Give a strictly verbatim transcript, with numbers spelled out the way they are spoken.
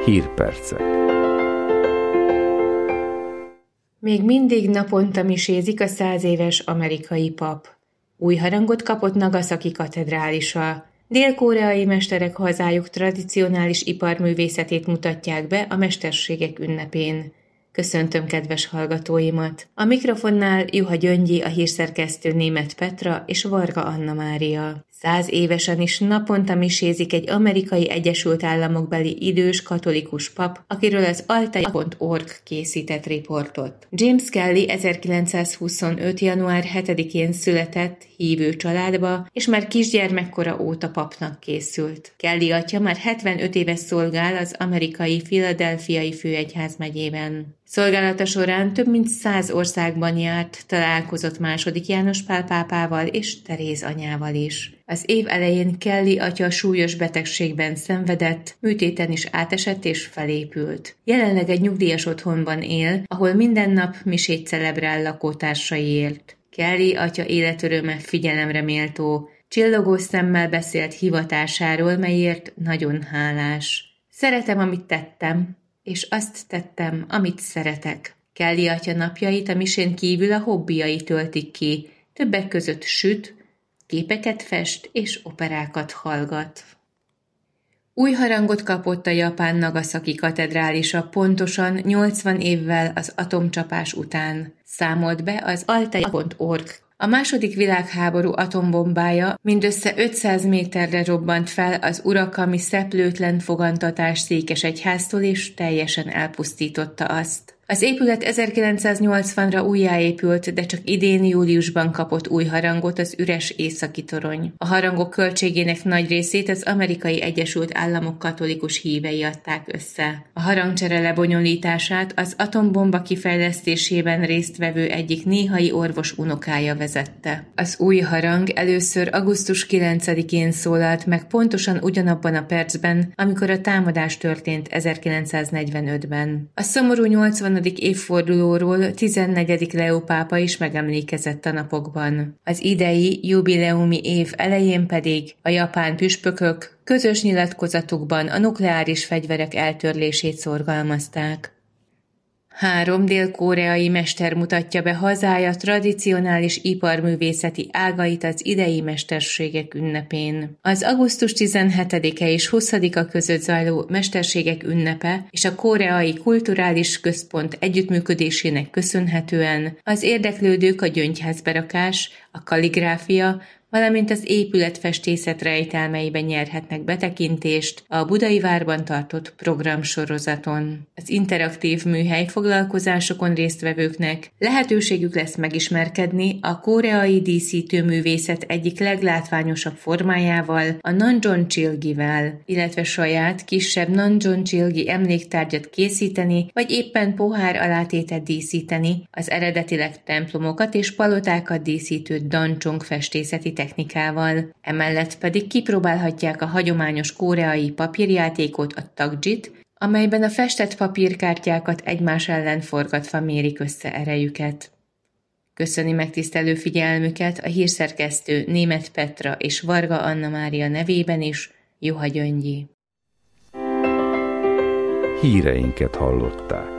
Hírpercek. Még mindig naponta misézik a száz éves amerikai pap. Új harangot kapott Nagasaki katedrálisa. Dél-koreai mesterek hazájuk tradicionális iparművészetét mutatják be a mesterségek ünnepén. Köszöntöm kedves hallgatóimat! A mikrofonnál Juha Gyöngyi, a hírszerkesztő Németh Petra és Varga Anna Mária. Száz évesen is naponta misézik egy amerikai Egyesült Államokbeli idős katolikus pap, akiről az altai pont org készített riportot. James Kelly ezerkilencszázhuszonöt. január hetedikén született hívő családba, és már kisgyermekkora óta papnak készült. Kelly atya már hetvenöt éves szolgál az amerikai Philadelphiai főegyházmegyében. Szolgálata során több mint száz országban járt, találkozott második János Pál pápával és Teréz anyával is. Az év elején Kelly atya súlyos betegségben szenvedett, műtéten is átesett és felépült. Jelenleg egy nyugdíjas otthonban él, ahol minden nap misét celebrál lakótársaiért. Kelly atya életöröme figyelemre méltó, csillogó szemmel beszélt hivatásáról, melyért nagyon hálás. Szeretem, amit tettem, és azt tettem, amit szeretek. Kelly atya napjait a misén kívül a hobbiai töltik ki, többek között süt, képeket fest és operákat hallgat. Új harangot kapott a japán Nagasaki katedrálisa pontosan nyolcvan évvel az atomcsapás után, számolt be az altai pont org. A második világháború atombombája mindössze ötszáz méterre robbant fel az urakami szeplőtlen fogantatás Székesegyháztól, és teljesen elpusztította azt. Az épület ezerkilencszáznyolcvanra újjáépült, de csak idén júliusban kapott új harangot az üres északi torony. A harangok költségének nagy részét az Amerikai Egyesült Államok katolikus hívei adták össze. A harangcsere lebonyolítását az atombomba kifejlesztésében résztvevő egyik néhai orvos unokája vezette. Az új harang először augusztus kilencedikén szólalt meg pontosan ugyanabban a percben, amikor a támadás történt ezerkilencszáznegyvenötben. A szomorú nyolcvanadik évfordulóról tizennegyedik Leó pápa is megemlékezett a napokban. Az idei jubileumi év elején pedig a japán püspökök közös nyilatkozatukban a nukleáris fegyverek eltörlését szorgalmazták. Három dél-koreai mester mutatja be hazája tradicionális iparművészeti ágait az idei mesterségek ünnepén. Az augusztus tizenhetedike és huszadika között zajló mesterségek ünnepe és a Koreai Kulturális Központ együttműködésének köszönhetően az érdeklődők a gyöngyházberakás, a kalligráfia, valamint az épületfestészet rejtelmeiben nyerhetnek betekintést a Budai Várban tartott programsorozaton. Az interaktív műhely foglalkozásokon résztvevőknek lehetőségük lesz megismerkedni a koreai díszítőművészet egyik leglátványosabb formájával, a Nanjonchilgivel, illetve saját, kisebb Nanjonchilgi emléktárgyat készíteni, vagy éppen pohár alátétet díszíteni, az eredetileg templomokat és palotákat díszítő dancsong festészeti technikával. Emellett pedig kipróbálhatják a hagyományos koreai papírjátékot, a takjit, amelyben a festett papírkártyákat egymás ellen forgatva mérik össze erejüket. Köszöni megtisztelő figyelmüket a hírszerkesztő Németh Petra és Varga Anna Mária nevében is, Juha Gyöngyi. Híreinket hallották.